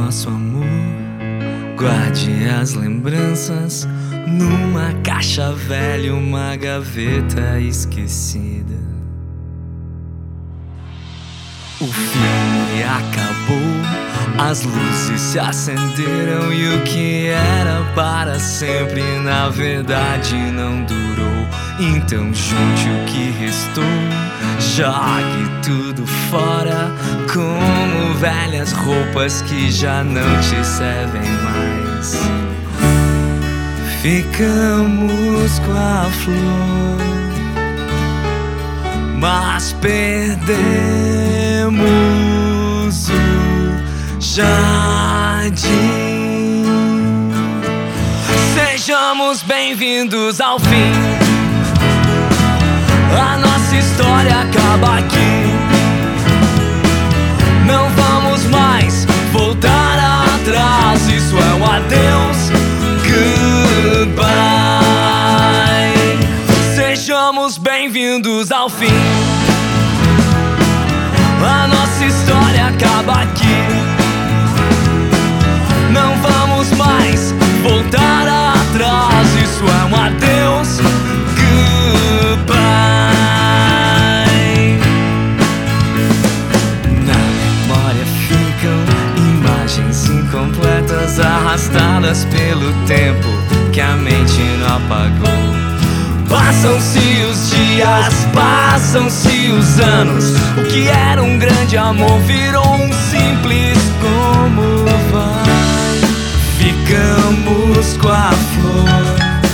nosso amor, guarde as lembranças numa caixa velha, uma gaveta esquecida. O filme acabou, as luzes se acenderam e o que era para sempre na verdade não durou. Então junte o que restou, jogue tudo fora, como velhas roupas que já não te servem mais. Ficamos com a flor, mas perdemos o jardim. Sejamos bem-vindos ao fim, a nossa história acaba aqui. Não vamos mais voltar atrás, isso é um adeus, goodbye. Sejamos bem-vindos ao fim, a nossa história acaba aqui. Não vamos mais voltar atrás, isso é um adeus, goodbye. Na memória ficam imagens incompletas, arrastadas pelo tempo que a mente não apagou. Passam-se os dias, passam-se os anos, o que era um grande amor virou um simples como vai. Ficamos com a flor,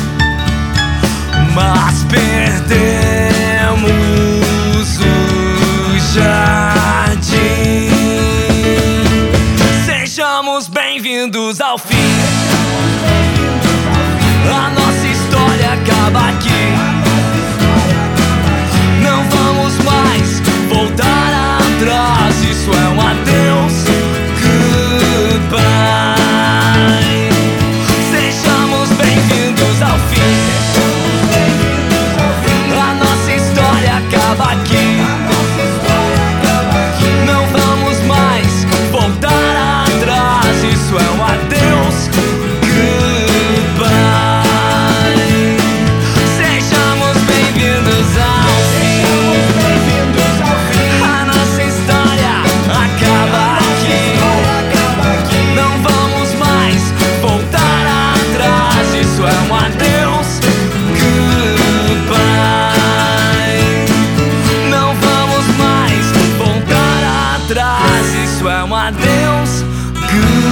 mas perdemos o jardim. Sejamos bem-vindos ao fim, a nossa história acaba aqui. Não vamos mais voltar atrás, isso é um adeus, goodbye. Sejamos bem-vindos ao fim, a nossa história acaba aqui. Não vamos mais voltar atrás, isso é um adeus, goodbye. Sejamos bem-vindos ao fim, a nossa história acaba aqui. Não vamos mais voltar atrás, isso é um adeus, goodbye. Não vamos mais voltar atrás, isso é um adeus, goodbye.